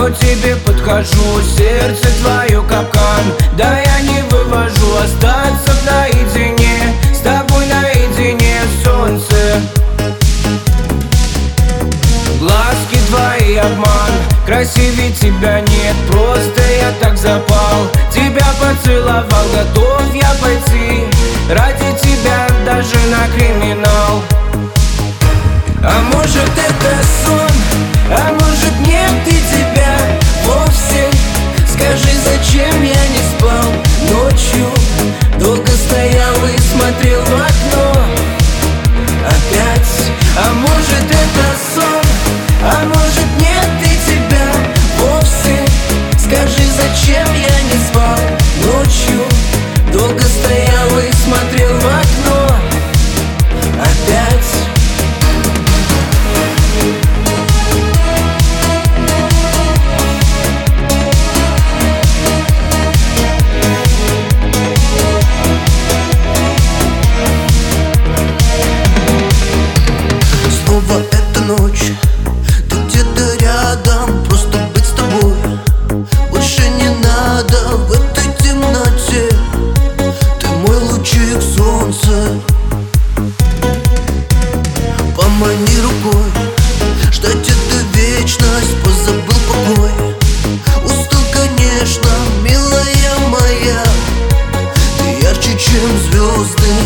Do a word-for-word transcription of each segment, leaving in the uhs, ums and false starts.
но тебе подхожу, сердце твое капкан. Да я не вывожу, остаться наедине, с тобой наедине, солнце. Глазки твои обман, красивее тебя нет, просто я так запал. Тебя поцеловал, готов я пойти ради тебя даже на криминал. А может это сон, а может нет и тебя вовсе. Скажи, зачем я не спал ночью, долго стоял и смотрел в окно опять. А может это сон, а может нет и тебя вовсе. Скажи, зачем я не спал ночью, долго стоял и смотрел в окно опять. Снова эта ночь, ты где-то рядом, просто быть с тобой больше не надо в этой темноте. Ты мой лучик солнца, помани рукой, ждать эту вечность, позабыл покой. Устал, конечно, милая моя, ты ярче, чем звезды.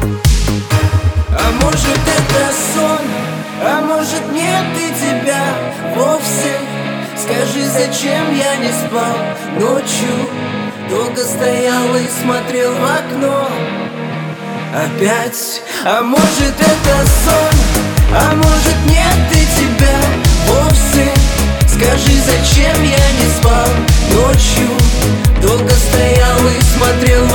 А может это сон, а может нет и тебя вовсе. Скажи, зачем я не спал ночью, долго стоял и смотрел в окно опять. А может это сон, а может нет и тебя вовсе. Скажи, зачем я не спал ночью, долго стоял и смотрел